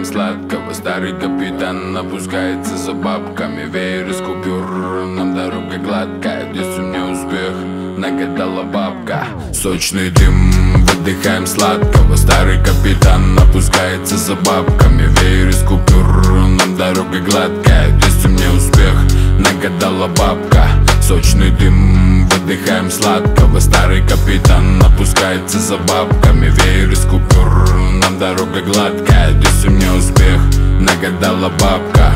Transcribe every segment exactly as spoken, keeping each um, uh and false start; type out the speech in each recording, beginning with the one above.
сладкого. Старый капитан опускается за бабками. Веер из купюр, нам дорога гладкая. Здесь у меня успех, нагадала бабка. Сочный дым, выдыхаем сладкого. Старый капитан опускается за бабками. Веер из купюр, нам дорога гладкая. Здесь у меня успех, нагадала бабка. Сочный дым, выдыхаем сладкого. Старый капитан опускается за бабками. Веер из купюр, нам дорога гладкая. Здесь у меня успех, нагадала бабка.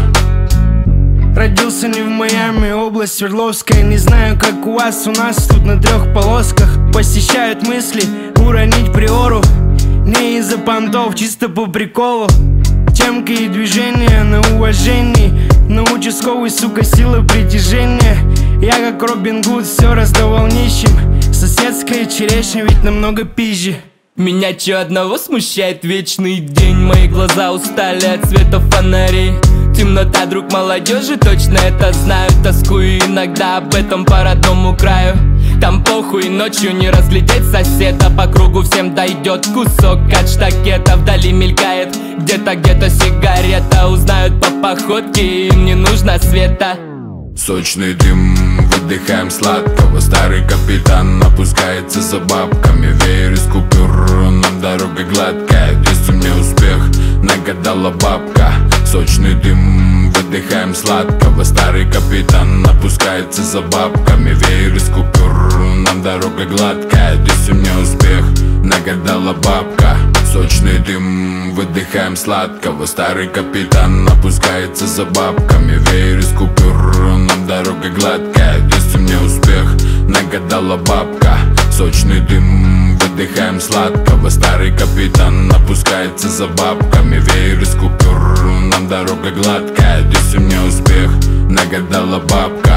Родился не в Майами, область Свердловская. Не знаю, как у вас, у нас тут на трех полосках. Посещают мысли уронить приору. Не из-за понтов, чисто по приколу. Темка и движение на уважении. На участковый, сука, сила притяжения. Я как Робин Гуд все раздавал нищим. Соседская черешня ведь намного пизже. Меня чё одного смущает вечный день. Мои глаза устали от света фонарей. Темнота, друг молодежи, точно это знаю. Тоскую иногда об этом по родному краю. Там похуй, ночью не разглядеть соседа. По кругу всем дойдет кусок от штакета. Вдали мелькает где-то, где-то сигарета. Узнают по походке, им не нужно света. Сочный дым, выдыхаем сладкого. Старый капитан опускается за бабками. Веер из купюр, нам дорога гладкая. Здесь у меня успех, нагадала бабка. Сочный дым, выдыхаем сладкого. Старый капитан опускается за бабками. Веер из купюр, нам дорога гладкая. Здесь у меня успех, нагадала бабка. Сочный дым, выдыхаем сладкого. Старый капитан опускается за бабками. Веер из купюр, нам дорога гладкая. Здесь у меня успех, нагадала бабка. Сочный дым, выдыхаем сладкого. Старый капитан опускается за бабками. Веер из купюр, нам дорога гладкая. Здесь у меня успех, нагадала бабка.